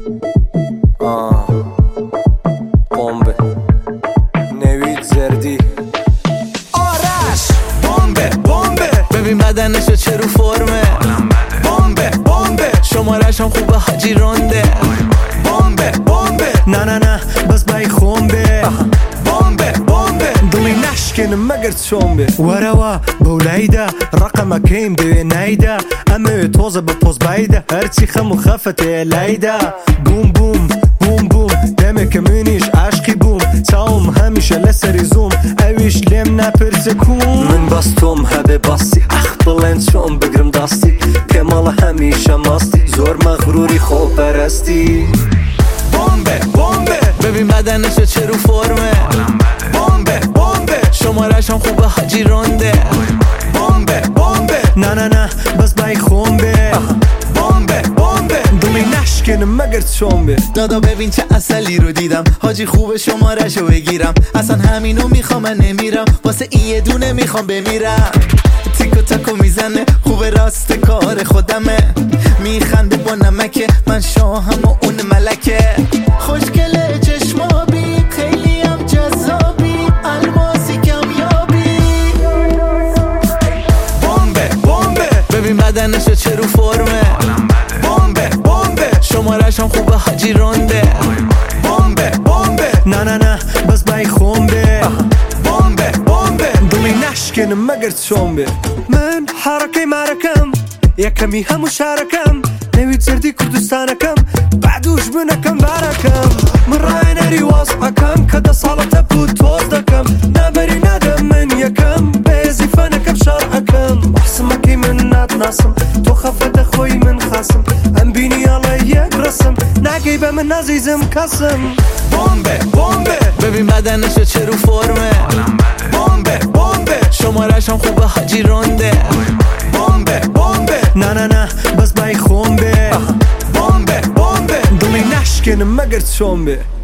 بمبه نوید زردی آرش بمبه بمبه ببین بدنشو چه رو فرمه بمبه بمبه شمارش هم خوبه حاجی رونده بمبه بمبه نه نه نه بس بای خونبه بمبه بمبه دلي نشكن مقر تشومبه وروا بولايدا رقم كيم دي نايدا امي توزة ببوز بايدا هرتي خمو خفت لايدا بوم بوم بوم بوم دمك منيش عشقي بوم تاوم هميشه لسري زوم اويش لم نپرسكوم من باستوم هبه باستي اخ بلند شوم بگرم داستي كمال هميشه ماستي زور مغروري خوب پرستی بمبه بمبه ببین بدنشو چه رو فرمه بمبه بمبه شمارش هم خوبه حاجی رونده بمبه بمبه نه نه نه بس بای خونبه بمبه بمبه دلی نشکنم مگر تشومبه دادا ببین چه اصلی رو دیدم حاجی خوبه شمارشو بگیرم اصلا همینو میخوام من نمیرم واسه این یه دونه میخوام بمیرم تیکو تاکو میزنه خوبه راست کار خودمه میخنده با نمکه من شاهم و اون ملکه خوشگله چشمابی خیلی هم جذابی الماسی کمیابی بمبه بمبه ببین بدنشو چه رو فرمه بمبه بمبه شمارش هم خوبه حاجی رونده بمبه بمبه نه نه نه بس بای خونبه بمبه بمبه دلی نشکنم مگر تشومبه من حركي معركم يكمي هم مشاركم نويد زردي كردستانكم بعدوش بنكم باركم من راينري واصحكم كدا صالة بود توزدكم نابري نادم من يكم بيزي فنكم شرعكم احسمكي من ناد ناسم تو خفت اخوي من خاسم ام بيني الله يقرسم ناقيبه من نازيزم كسم بمبه بمبه ببین بدنشو چه رو فرمه بمبه بمبه شمارش هم خوبه حاجی رونده بمبه بمبه نه نه نه بس بای خونبه بمبه بمبه دلی نشکنم مگر تشومبه